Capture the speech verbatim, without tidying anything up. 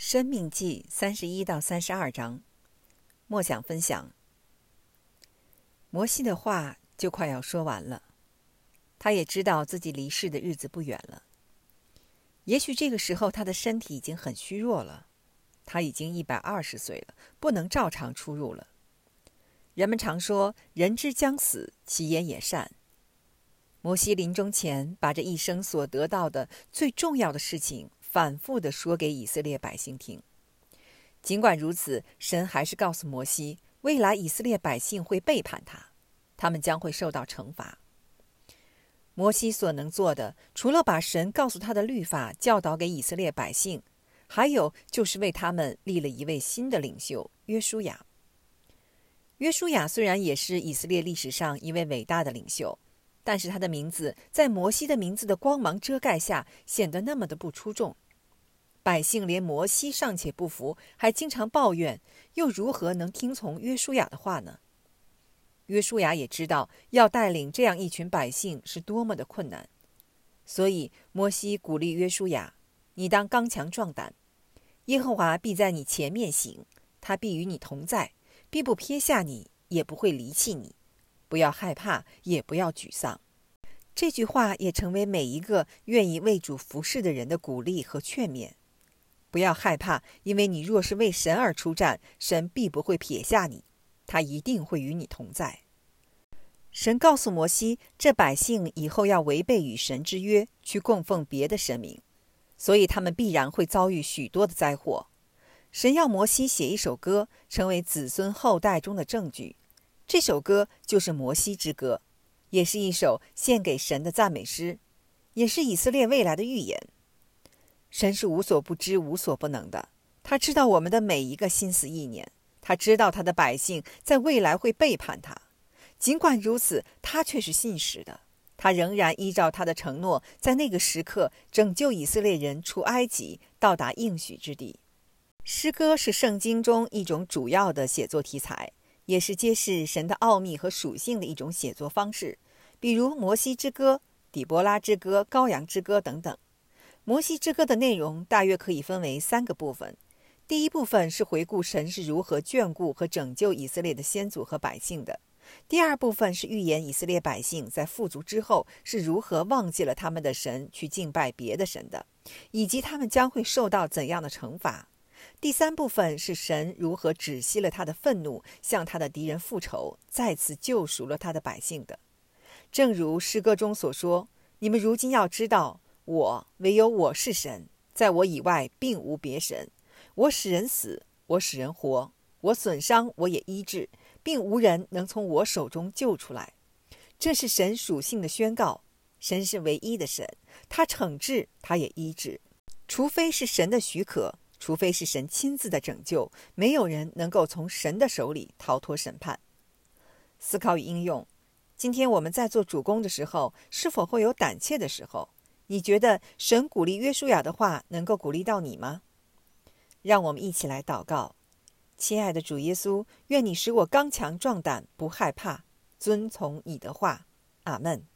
生命记三十一到三十二章，默想分享。摩西的话就快要说完了，他也知道自己离世的日子不远了。也许这个时候他的身体已经很虚弱了，他已经一百二十岁了，不能照常出入了。人们常说人之将死，其言也善。摩西临终前把这一生所得到的最重要的事情反复地说给以色列百姓听。尽管如此，神还是告诉摩西，未来以色列百姓会背叛他，他们将会受到惩罚。摩西所能做的，除了把神告诉他的律法教导给以色列百姓，还有就是为他们立了一位新的领袖约书亚。约书亚虽然也是以色列历史上一位伟大的领袖，但是他的名字在摩西的名字的光芒遮盖下显得那么的不出众。百姓连摩西尚且不服，还经常抱怨，又如何能听从约书亚的话呢？约书亚也知道要带领这样一群百姓是多么的困难，所以摩西鼓励约书亚，你当刚强壮胆，耶和华必在你前面行，他必与你同在，必不撇下你，也不会离弃你，不要害怕，也不要沮丧。这句话也成为每一个愿意为主服侍的人的鼓励和劝勉。不要害怕，因为你若是为神而出战，神必不会撇下你，他一定会与你同在。神告诉摩西，这百姓以后要违背与神之约，去供奉别的神明，所以他们必然会遭遇许多的灾祸。神要摩西写一首歌，成为子孙后代中的证据。这首歌就是摩西之歌，也是一首献给神的赞美诗，也是以色列未来的预言。神是无所不知、无所不能的，他知道我们的每一个心思意念，他知道他的百姓在未来会背叛他。尽管如此，他却是信实的，他仍然依照他的承诺，在那个时刻拯救以色列人出埃及，到达应许之地。诗歌是圣经中一种主要的写作题材，也是揭示神的奥秘和属性的一种写作方式，比如摩西之歌、底波拉之歌、羔羊之歌等等。摩西之歌的内容大约可以分为三个部分。第一部分是回顾神是如何眷顾和拯救以色列的先祖和百姓的。第二部分是预言以色列百姓在富足之后是如何忘记了他们的神，去敬拜别的神的，以及他们将会受到怎样的惩罚。第三部分是神如何止息了他的愤怒，向他的敌人复仇，再次救赎了他的百姓的。正如诗歌中所说，你们如今要知道，我唯有我是神，在我以外并无别神。我使人死，我使人活，我损伤，我也医治，并无人能从我手中救出来。这是神属性的宣告。神是唯一的神，他惩治，他也医治。除非是神的许可，除非是神亲自的拯救，没有人能够从神的手里逃脱审判。思考与应用。今天我们在做主工的时候，是否会有胆怯的时候？你觉得神鼓励约书亚的话能够鼓励到你吗？让我们一起来祷告。亲爱的主耶稣，愿你使我刚强壮胆，不害怕，遵从你的话。阿们。